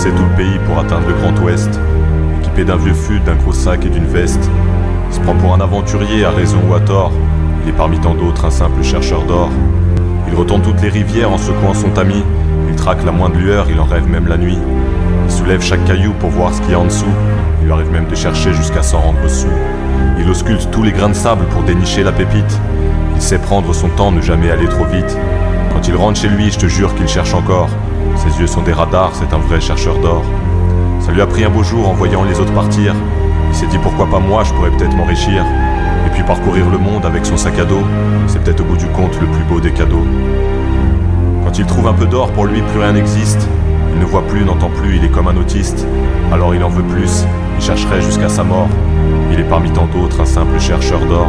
traversé tout le pays pour atteindre le Grand Ouest. Équipé d'un vieux fut, d'un gros sac et d'une veste. Il se prend pour un aventurier, à raison ou à tort. Il est parmi tant d'autres un simple chercheur d'or. Il retourne toutes les rivières en secouant son tamis. Il traque la moindre lueur, il en rêve même la nuit. Il soulève chaque caillou pour voir ce qu'il y a en dessous. Il lui arrive même de chercher jusqu'à s'en rendre sous. Il ausculte tous les grains de sable pour dénicher la pépite. Il sait prendre son temps, ne jamais aller trop vite. Quand il rentre chez lui, je te jure qu'il cherche encore. Ses yeux sont des radars, c'est un vrai chercheur d'or. Ça lui a pris un beau jour en voyant les autres partir. Il s'est dit pourquoi pas moi, je pourrais peut-être m'enrichir. Et puis parcourir le monde avec son sac à dos, c'est peut-être au bout du compte le plus beau des cadeaux. Quand il trouve un peu d'or, pour lui plus rien n'existe. Il ne voit plus, n'entend plus, il est comme un autiste. Alors il en veut plus, il chercherait jusqu'à sa mort. Il est parmi tant d'autres un simple chercheur d'or.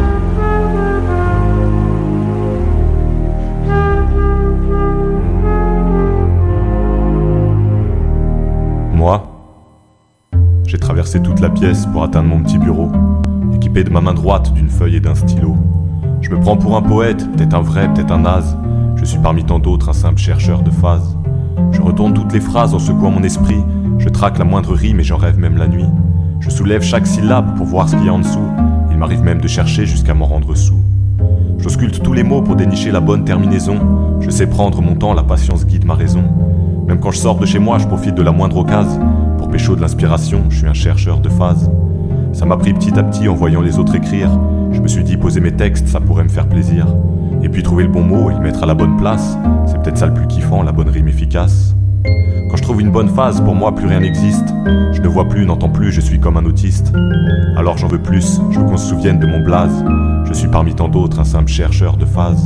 Moi, j'ai traversé toute la pièce pour atteindre mon petit bureau, équipé de ma main droite d'une feuille et d'un stylo. Je me prends pour un poète, peut-être un vrai, peut-être un naze. Je suis parmi tant d'autres un simple chercheur de phrases. Je retourne toutes les phrases en secouant mon esprit. Je traque la moindre rime et j'en rêve même la nuit. Je soulève chaque syllabe pour voir ce qu'il y a en dessous. Il m'arrive même de chercher jusqu'à m'en rendre soûl. J'ausculte tous les mots pour dénicher la bonne terminaison. Je sais prendre mon temps, la patience guide ma raison. Même quand je sors de chez moi, je profite de la moindre occasion. Pour pécho de l'inspiration, je suis un chercheur de phases. Ça m'a pris petit à petit en voyant les autres écrire. Je me suis dit poser mes textes, ça pourrait me faire plaisir. Et puis trouver le bon mot et le mettre à la bonne place. C'est peut-être ça le plus kiffant, la bonne rime efficace. Quand je trouve une bonne phase, pour moi plus rien n'existe. Je ne vois plus, n'entends plus, je suis comme un autiste. Alors j'en veux plus, je veux qu'on se souvienne de mon blaze. Je suis parmi tant d'autres un simple chercheur de phases.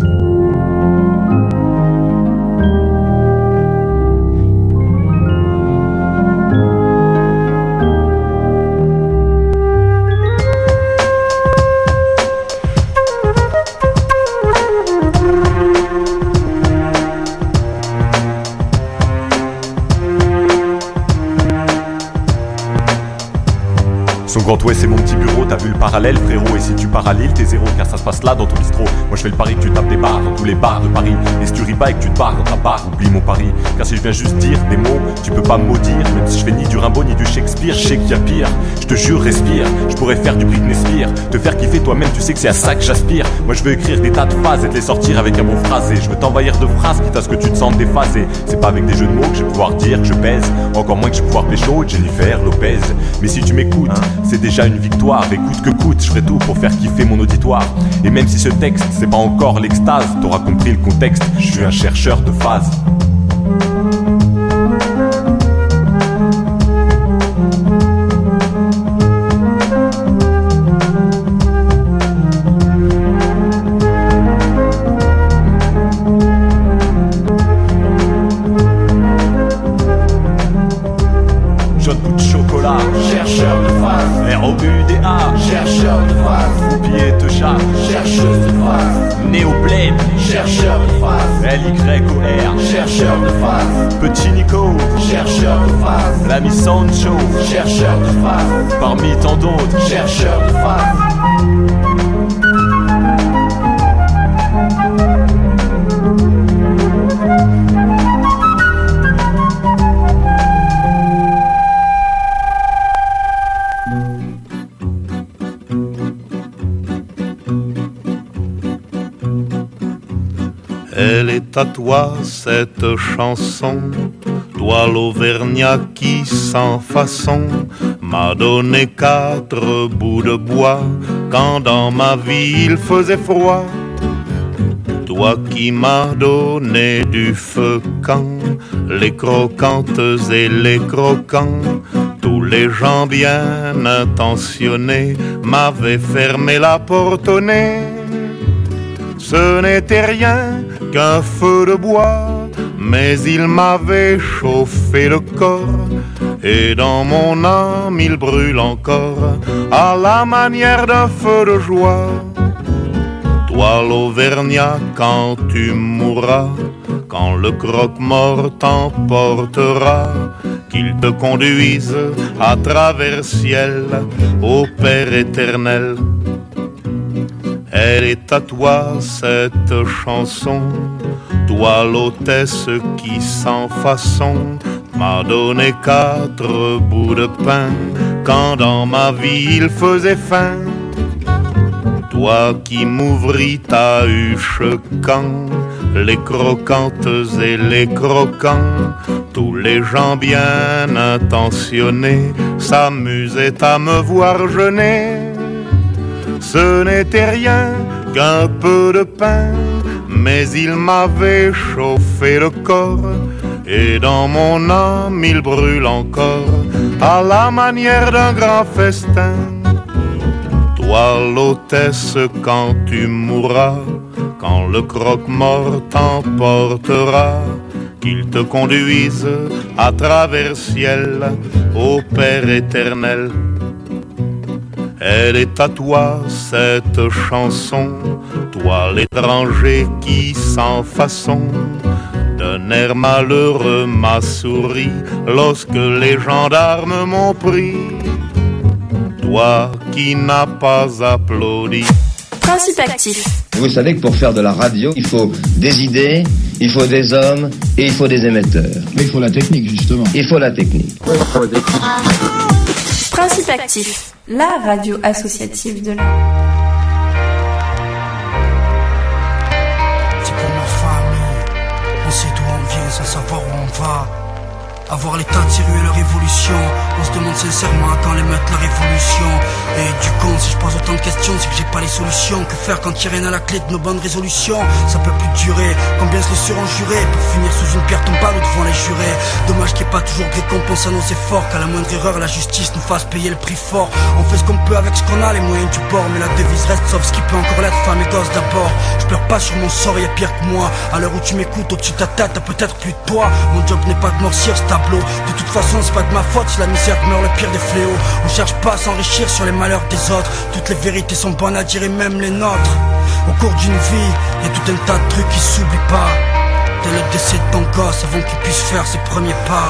Son Grand Ouest c'est mon petit bureau, t'as vu le parallèle frérot. Et si tu pars à Lille t'es zéro, car ça se passe là dans ton bistrot. Moi je fais le pari que tu tapes des barres dans tous les bars de Paris. Et si tu ris pas et que tu te barres dans ta barre, oublie mon pari. Car si je viens juste dire des mots, tu peux pas me maudire. Même si je fais ni du Rimbaud ni du Shakespeare, je sais qu'il y a pire. Je te jure respire, je pourrais faire du Britney Spears. Te faire kiffer toi-même, tu sais que c'est à ça que j'aspire. Moi je veux écrire des tas de phases et te les sortir avec un bon phrasé. Je veux t'envahir de phrases quitte à ce que tu te sentes déphasé. C'est pas avec des jeux de mots que je vais pouvoir dire que je pèse. Encore moins que je vais pouvoir pécho Jennifer Lopez. Mais si tu m'écoutes, c'est déjà une victoire. Et coûte que coûte, je ferai tout pour faire kiffer mon auditoire. Et même si ce texte, c'est pas encore l'extase, t'auras compris le contexte, je suis un chercheur de phases. John Bout de chocolat, chercheur de phase. R-O-U-D-A, chercheur de phase. Foupier te chat, chercheuse de phase. Néo Blade, chercheur de phase. L-Y-O-R, chercheur de phase. Petit Nico, chercheur de phase. L'ami Sancho, chercheur de phase. Parmi tant d'autres, chercheur de phase. Elle est à toi cette chanson, toi l'Auvergnat qui sans façon m'a donné 4 bouts de bois quand dans ma vie il faisait froid. Toi qui m'as donné du feu quand les croquantes et les croquants, tous les gens bien intentionnés m'avaient fermé la porte au nez. Ce n'était rien qu'un feu de bois, mais il m'avait chauffé le corps. Et dans mon âme il brûle encore, à la manière d'un feu de joie. Toi l'Auvergnat, quand tu mourras, quand le croque-mort t'emportera, qu'il te conduise à travers ciel au Père éternel. Elle est à toi cette chanson, toi l'hôtesse qui sans façon m'a donné 4 bouts de pain quand dans ma vie il faisait faim. Toi qui m'ouvris ta huche quand les croquantes et les croquants, tous les gens bien intentionnés s'amusaient à me voir jeûner. Ce n'était rien qu'un peu de pain, mais il m'avait chauffé le corps, et dans mon âme il brûle encore à la manière d'un grand festin. Toi l'hôtesse, quand tu mourras, quand le croque-mort t'emportera, qu'il te conduise à travers ciel au Père éternel. Elle est à toi cette chanson, toi l'étranger qui sans façon d'un air malheureux m'a souri lorsque les gendarmes m'ont pris. Toi qui n'as pas applaudi. Principe actif. Vous savez que pour faire de la radio, il faut des idées, il faut des hommes et il faut des émetteurs. Mais il faut la technique, justement. Il faut la technique. Principe actif, la radio associative de l'art. C'est pour ma famille, on sait d'où on vient sans savoir où on va. Avoir l'état de tirer leur évolution, on se demande sincèrement à quand les mettre la révolution. Et du con, si je pose autant de questions, c'est que j'ai pas les solutions. Que faire quand il y a rien à la clé de nos bonnes résolutions? Ça peut plus durer, combien se les seront jurés pour finir sous une pierre tombale ou devant les jurés. Dommage qu'il n'y ait pas toujours de récompense à nos efforts, qu'à la moindre erreur la justice nous fasse payer le prix fort. On fait ce qu'on peut avec ce qu'on a, les moyens du bord, mais la devise reste sauf ce qui peut encore l'être, femme et gosse d'abord. Je pleure pas sur mon sort, y'a pire que moi. À l'heure où tu m'écoutes, au-dessus de ta tête, t'as peut-être plus de poids. Mon job n'est pas de noircir ce tableau. De toute façon c'est pas de ma faute si la misère meurt le pire des fléaux. On cherche pas à s'enrichir sur les malheurs des autres. Toutes les vérités sont bonnes à dire et même les nôtres. Au cours d'une vie, y'a tout un tas de trucs qui s'oublient pas. Dès le décès de ton gosse avant qu'il puisse faire ses premiers pas.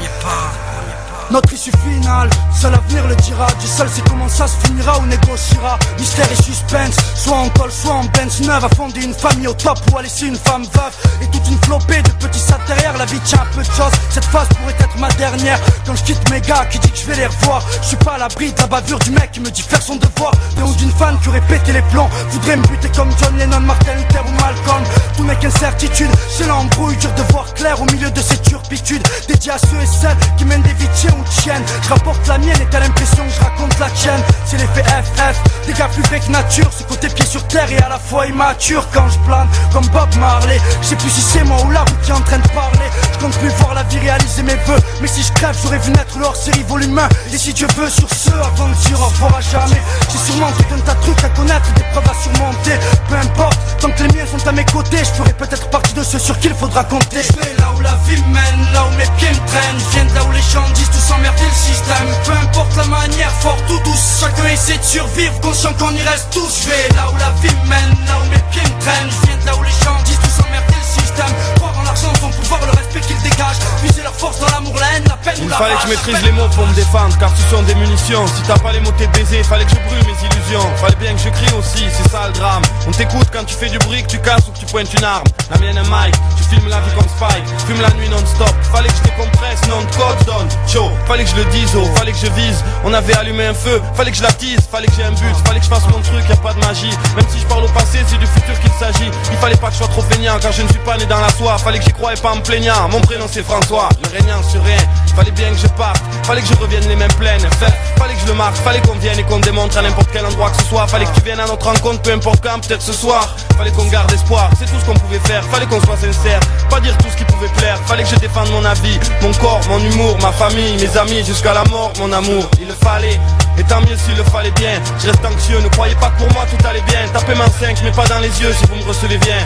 Notre issue finale, seul l'avenir le dira. Dieu seul sait comment ça se finira ou négociera. Mystère et suspense, soit en col, soit en Benz neuve. À fonder une famille au top ou à laisser une femme veuve. Et toute une flopée de petits sacs derrière. La vie tient un peu de choses, cette phase pourrait être ma dernière. Quand je quitte mes gars qui dit que je vais les revoir, je suis pas à l'abri de la bavure du mec qui me dit faire son devoir. Mais ou d'une fan qui aurait pété les plombs, voudrait me buter comme John Lennon, Martin Luther ou Malcolm. Tout n'est qu'incertitude, c'est l'embrouille, dur de voir clair au milieu de ces turpitudes. Dédié à ceux et celles qui mènent des vies ou tienne. Je rapporte la mienne et t'as l'impression que je raconte la tienne. C'est l'effet FF, des gars plus vrai que nature. Ce côté pied sur terre et à la fois immature. Quand je plane comme Bob Marley, je sais plus si c'est moi ou la route qui est en train de parler. Je compte plus voir la vie réaliser mes vœux, mais si je crève j'aurais vu naître le hors-série volume 1. Et si Dieu veut sur ce, avant de dire au revoir à jamais, j'ai sûrement tout un tas de trucs à connaître, des preuves à surmonter. Peu importe, tant que les miens sont à mes côtés, je ferai peut-être partie de ceux sur qui il faudra compter. Je vais là où la vie mène, là où mes pieds me traînent. Je viens de là où les gens disent tout s'emmerder le système. Peu importe la manière, forte ou douce, chacun essaie de survivre, conscient qu'on y reste tous. Je vais là où la vie mène, là où mes pieds me traînent. Je viens de là où les gens disent tout s'emmerder le système. Croire en l'argent, son pouvoir, le respect qu'ils dégagent. Puiser leur force dans l'amour, la haine, la peine ou la rage. Il fallait que je maîtrise les mots pour me défendre, car ce sont des munitions. Si t'as pas les mots t'es baisé, fallait que je brûle mes illusions. Fallait bien que je crie aussi, c'est ça le drame. On t'écoute quand tu fais du bruit, que tu casses ou que tu pointes une arme. La mienne est Mike, tu filmes la vie comme Spike. Fume la nuit non-stop, fallait que je décompresse, non de code donne. Chaud, fallait que je le dise, oh, fallait que je vise. On avait allumé un feu, fallait que je l'attise. Fallait que j'ai un but, fallait que je fasse mon truc, y'a pas de magie. Même si je parle au passé, c'est du futur qu'il s'agit. Il fallait pas que je sois trop feignant, car je ne suis pas né dans la soie. Fallait que j'y croie et pas en me plaignant. Mon prénom c'est François, le régnant sur rien. Fallait bien que je parte, fallait que je revienne les mains pleines. Fallait que je le marque, fallait qu'on vienne et qu'on démontre à n'importe quel endroit que ce soit. Fallait que tu viennes à notre rencontre, peu importe quand, peut-être ce soir. Fallait qu'on garde espoir, c'est tout ce qu'on pouvait faire. Fallait qu'on soit sincère, pas dire tout ce qui pouvait plaire. Fallait que je défende mon avis, mon corps, mon humour, ma famille, mes amis, jusqu'à la mort, mon amour. Il le fallait, et tant mieux s'il le fallait bien. Je reste anxieux, ne croyez pas que pour moi tout allait bien. Tapez ma 5, mais pas dans les yeux si vous me recevez bien.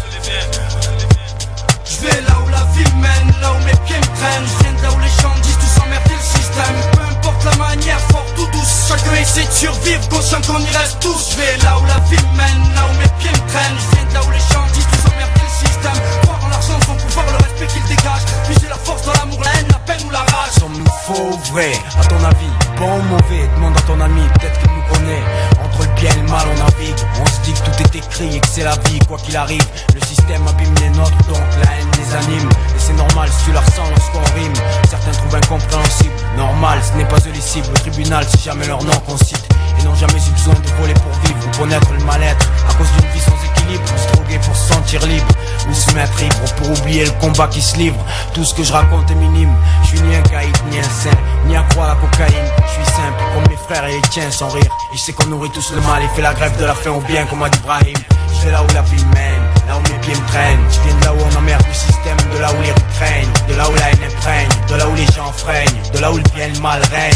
Je vais là où la vie mène, là où mes pieds me traînent. Je viens de là où les gens disent tout s'emmerder le système. Peu importe la manière, forte ou douce, chacun essaie de survivre, conscient qu'on y reste tous. Je vais là où la vie mène, là où mes pieds me traînent. Je viens de là où les gens disent tout s'emmerder le système. Croire en l'argent, son pouvoir, le respect qu'il dégage. Puiser la force dans l'amour, la haine, la peine ou la rage. Sommes-nous faux ou vrai, à ton avis? Bon ou mauvais, demande à ton ami, peut-être qu'il nous connaît. Entre le bien et le mal on navigue. On se dit que tout est écrit et que c'est la vie, quoi qu'il arrive. Le système abîme les nôtres, donc la haine les anime. Et c'est normal si tu la ressens lorsqu'on rime. Certains trouvent incompréhensible, normal, ce n'est pas eux les cibles. Au tribunal, c'est jamais leur nom qu'on cite. Et n'ont jamais eu besoin de voler pour vivre ou connaître le mal-être à cause d'une vie sans équilibre. Ou se droguer pour se sentir libre, ou se mettre ivre pour oublier le combat qui se livre. Tout ce que je raconte est minime. Je suis ni un caïd, ni un saint, ni à croire à la cocaïne. Je suis simple, comme mes frères et les tiens, sans rire. Et je sais qu'on nourrit tous le mal et fait la grève de la faim au bien, comme a dit Brahim. Je vais là où la vie mène, là où mes pieds me traînent. Je viens de là où on emmerde le système, de là où les rues craignent, de là où la haine imprègne, de là où les gens freinent, de là où le bien et le mal règne.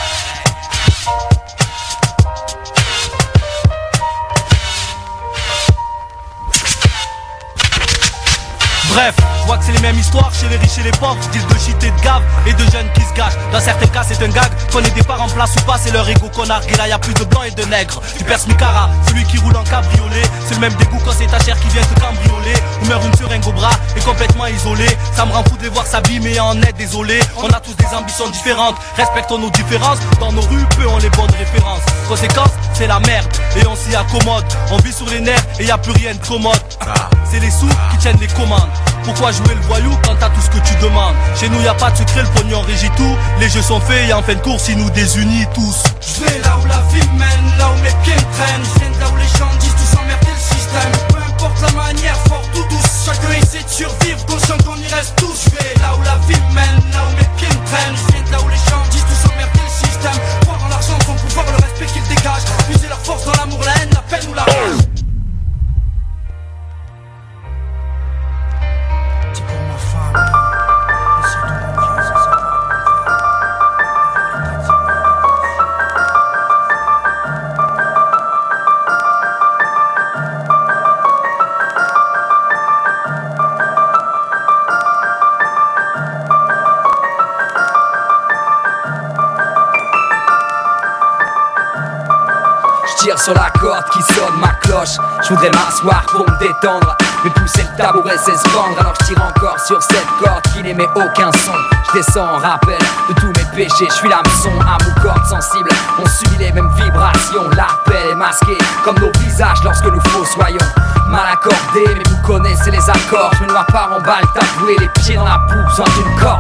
Bref, je vois que c'est les mêmes histoires chez les riches et les pauvres. Disent de shit et de gave et de jeunes qui se gâchent. Dans certains cas c'est un gag, qu'on ait des parts en place ou pas, c'est leur ego qu'on argue. Là y'a plus de blancs et de nègres. Tu perces Micara, celui qui roule en cabriolet. C'est le même dégoût quand c'est ta chair qui vient te cambrioler. Ou meurt une seringue au bras et complètement isolé. Ça me rend fou de les voir s'abîmer en est désolé. On a tous des ambitions différentes, respectons nos différences. Dans nos rues, peu ont les bonnes références. Conséquence, c'est la merde et on s'y accommode. On vit sur les nerfs et y'a plus rien de commode. C'est les sous qui tiennent les commandes. Pourquoi jouer le voyou quand t'as tout ce que tu demandes? Chez nous y a pas de secret, le pognon régit tout. Les jeux sont faits et en fin de course ils nous désunissent tous. Je vais là où la vie mène, là où mes pieds me traînent. Je viens de là où les gens disent tous emmerder le système. Peu importe la manière, fort ou douce, chacun essaie de survivre, conscient qu'on y reste tous. Je vais là où la vie mène, là où mes pieds me traînent. Je viens de là où les gens disent tous emmerder le système. Croire en l'argent, son pouvoir, le respect qu'ils dégagent. Puiser leur force dans l'amour, la haine, la peine ou la rage. Tire sur la corde qui sonne ma cloche. Je voudrais m'asseoir pour me détendre, mais pousser le tabouret c'est se vendre. Alors je tire encore sur cette corde qui n'émet aucun son. Je descends en rappel de tous mes péchés. Je suis l'hameçon à mon corps sensible. On subit les mêmes vibrations. L'appel est masqué comme nos visages lorsque nous fossoyons. Mal accordé, mais vous connaissez les accords. Je me noie pas en balle, taboué, les pieds dans la poupe, besoin d'une corde.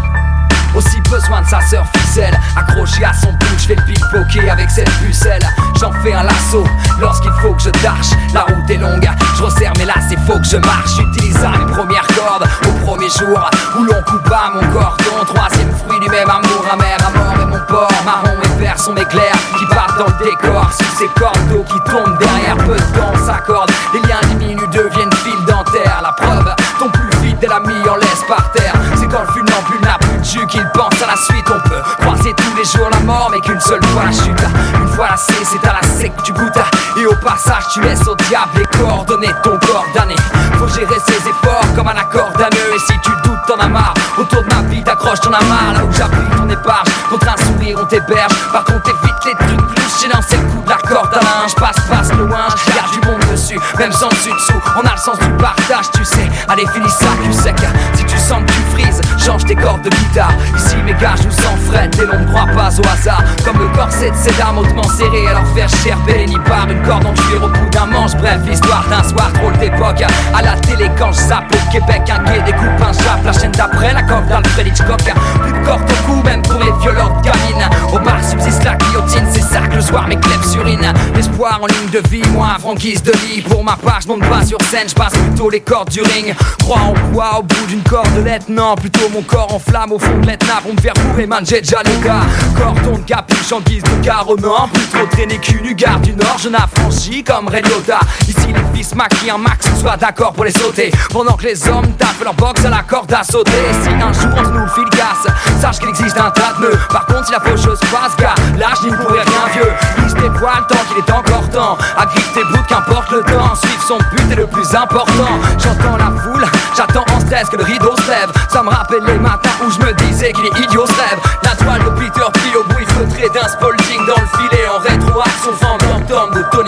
Aussi besoin de sa sœur ficelle, accroché à son bout, je fais le pickpocket avec cette pucelle. J'en fais un lasso lorsqu'il faut que je tâche. La route est longue, je resserre mes lacets, faut que je marche. J'utilisera mes premières cordes au premier jour où l'on coupa mon cordon. Troisième fruit du même amour amer, à mort et mon porc. Marron et vert sont mes clairs qui partent dans le décor. Sous ces cordes d'eau qui tombent derrière, peu de temps s'accorde. Les liens diminuent, deviennent fil dentaire. La preuve, ton plus vite et l'ami en laisse par terre. C'est quand le funambule n'a plus de jus qu'il pense à la suite. On peut croiser tous les jours la mort, mais qu'une seule fois la chute. Une fois lassé, c'est à la sec que tu goûtes. Et au passage, tu laisses au diable les coordonnées de ton corps damné. Faut gérer ses efforts comme un accord d'anneux. Et si tu doutes, t'en as marre. Autour de ma vie, t'accroches ton amarre. Là où j'appuie ton épargne, contre un sourire, on t'héberge. Par contre, évite les trucs plus. J'ai lancé le coup de la corde à linge. Passe loin, y'a du monde dessus. Même sans dessus-dessous, on a le sens du partage, tu sais. Allez, finis ça, cul sec. Si tu sens que tu frises, change tes cordes de guitare. Ici, mes gars, je vous en freine. Et l'on ne croit pas au hasard. Comme le corset de ces dames hautement serré. Alors faire gerber ni par une corde en cuir au bout d'un manche. Bref, l'histoire d'un soir drôle d'époque. À la télé, quand je zappe au Québec, un quai découpe un jappe. La chaîne d'après, la corde d'Alfred Hitchcock. Plus de corde au cou, même pour les violentes gamines. Au bar subsiste la guillotine, c'est ça que le soir m'éclève sur une. L'espoir en ligne de vie, moi, franquise de lit. Pour ma part, je monte pas sur scène, je passe plutôt les cordes du ring. Crois en quoi au bout d'une cordelette? Non, plutôt mon corps en flamme au fond de l'Etna pour me faire bourrer, man, j'ai déjà les gars. Cordon de capuche en guise de carreau, non, plus trop traîner cul nu, gare du Nord, je n'affranchis comme Ray Liotta. Ici, les fils maquillent un max, soit d'accord pour les sauter. Pendant que les hommes tapent leur box à la corde à sauter. Si un jour on nous le file casse, sache qu'il existe un tas de nœuds. Par contre, si la fausse chose passe, gars, lâche, n'y pourrait rien vieux. Lise tes poils tant qu'il est encore temps. Agrippe tes bouts, qu'importe le temps. Suivre son but est le plus important. J'entends la foule, j'attends en stress que le rideau se lève. Ça me rappelle les matins où je me disais qu'il est idiot ce rêve. La toile de Peter Thiel au bruit feutré d'un Spalding dans le filet. En rétro-action fantôme de Tony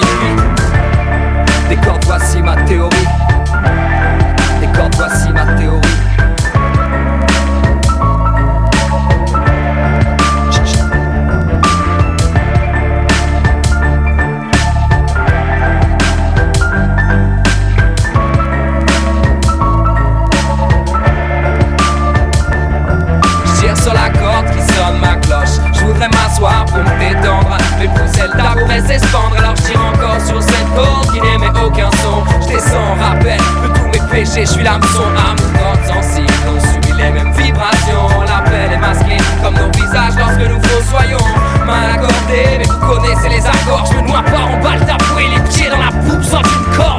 P. Des cordes, voici ma théorie. Des cordes, voici ma théorie. je suis l'hameçon amoureux sensible. On subit les mêmes vibrations, l'appel est masqué comme nos visages lorsque nous fossoyons. Main accordée, mais vous connaissez les accords. Je me noie pas en balle d'apouet, les pieds dans la poupe sans une corde.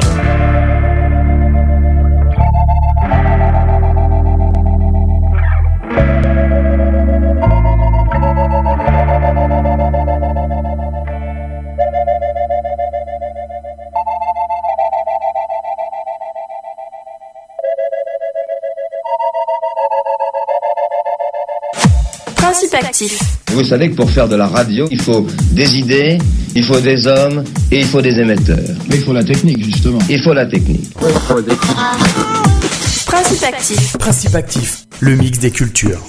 Principe actif. Vous savez que pour faire de la radio, il faut des idées, il faut des hommes et il faut des émetteurs. Mais il faut la technique, justement. Il faut la technique. Principe actif. Principe actif, le mix des cultures.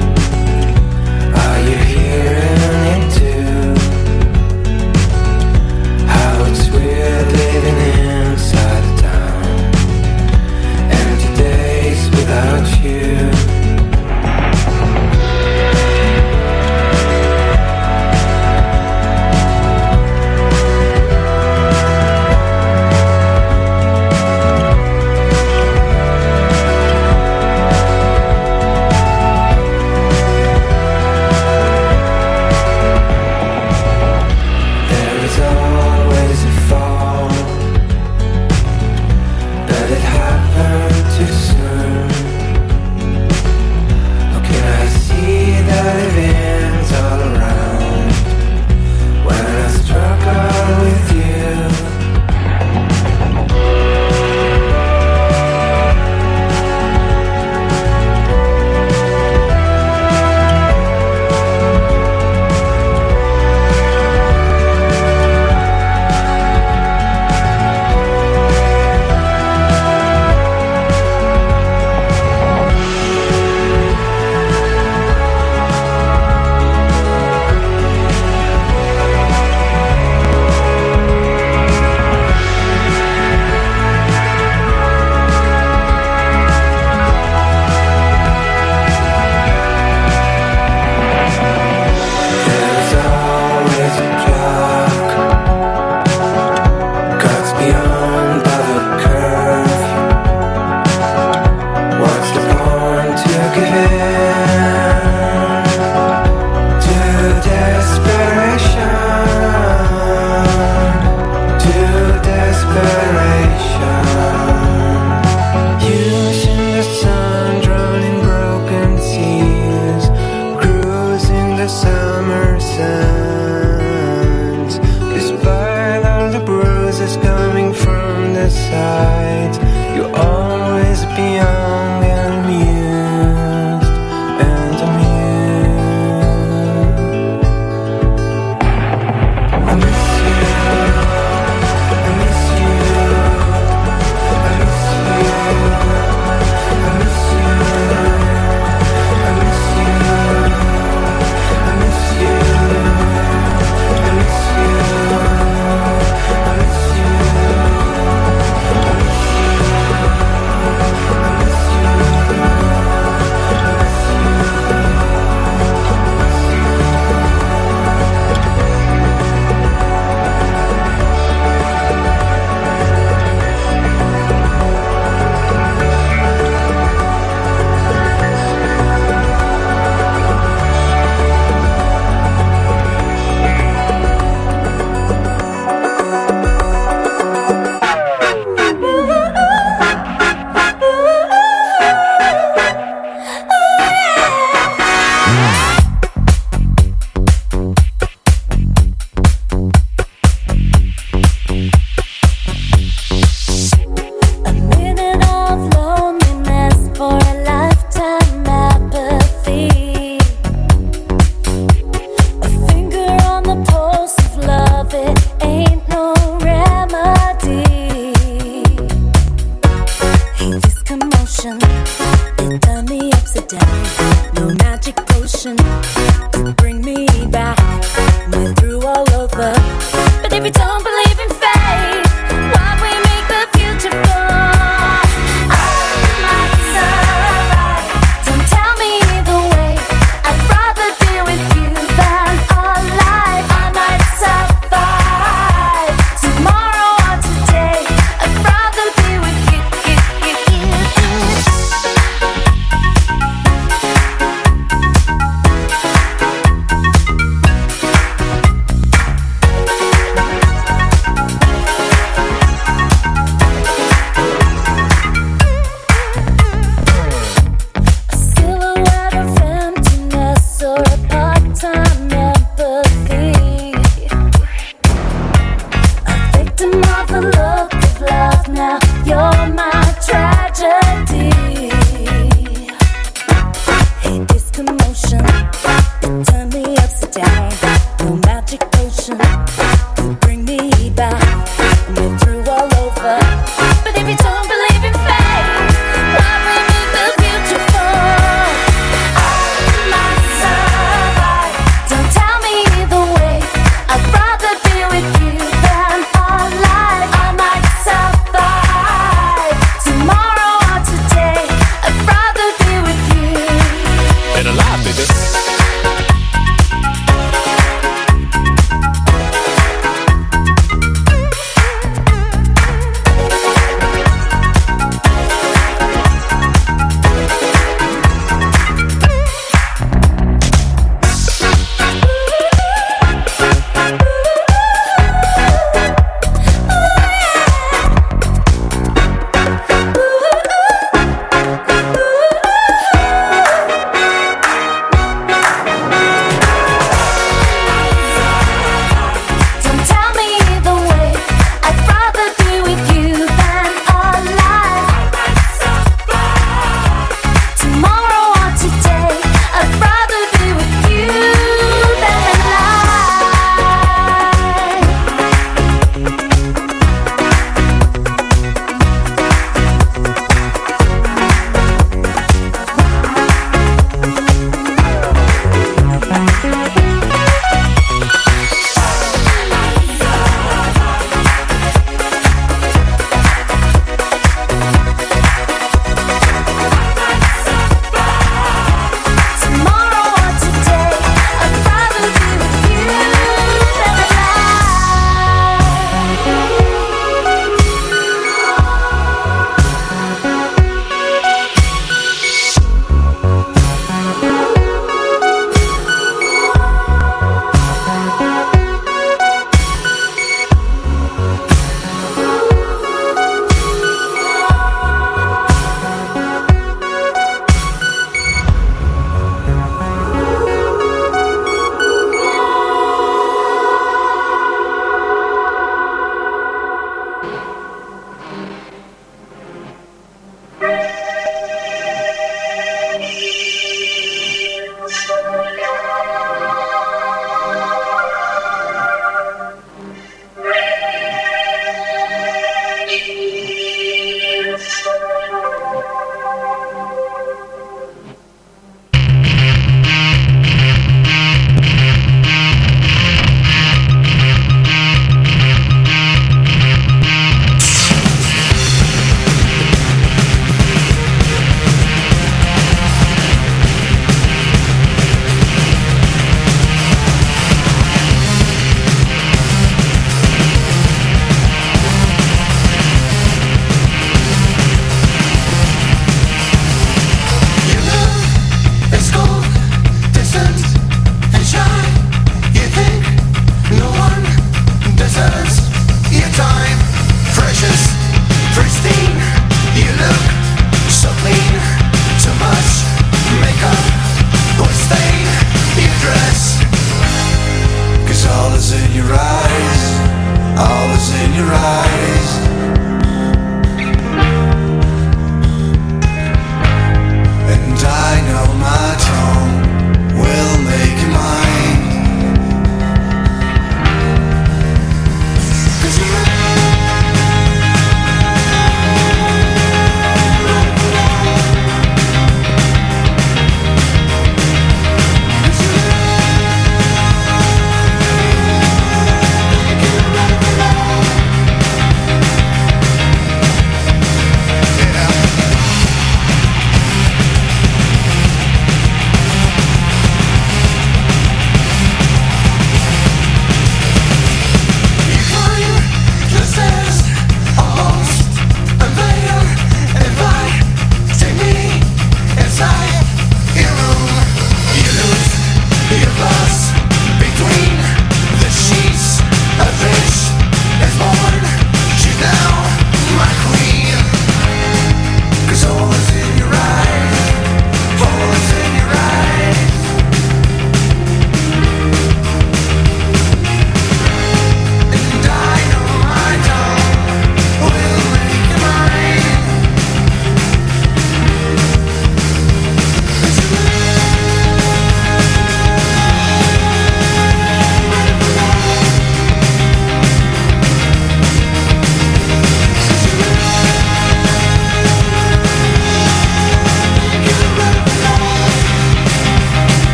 Are you hearing it too?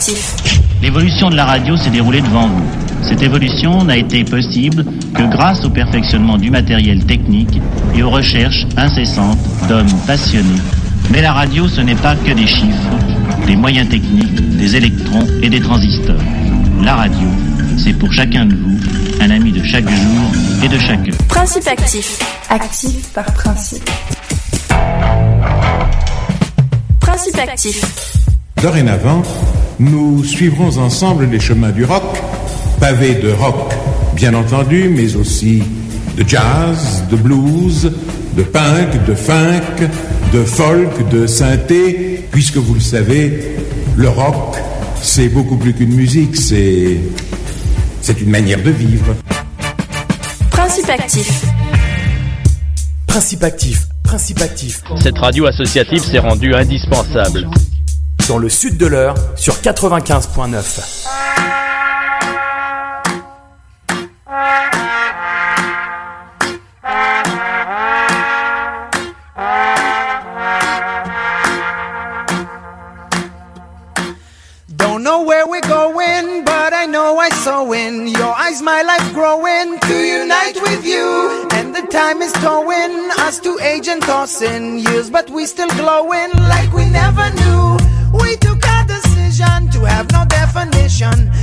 Actif. L'évolution de la radio s'est déroulée devant vous. Cette évolution n'a été possible que grâce au perfectionnement du matériel technique et aux recherches incessantes d'hommes passionnés. Mais la radio, ce n'est pas que des chiffres, des moyens techniques, des électrons et des transistors. La radio, c'est pour chacun de vous un ami de chaque jour et de chaque heure. Principe actif. Actif par principe. Principe actif. Dorénavant, nous suivrons ensemble les chemins du rock, pavés de rock, bien entendu, mais aussi de jazz, de blues, de punk, de funk, de folk, de synthé, puisque vous le savez, le rock, c'est beaucoup plus qu'une musique, c'est une manière de vivre. Principe actif. Principe actif. Principe actif. Cette radio associative s'est rendue indispensable. Dans le sud de l'Eure, sur 95.9. Don't know where we're going, but I know I saw in your eyes my life growing to unite with you. And the time is towing us to age and tossing years, but we still glowing like we never knew. We took a decision to have no definition,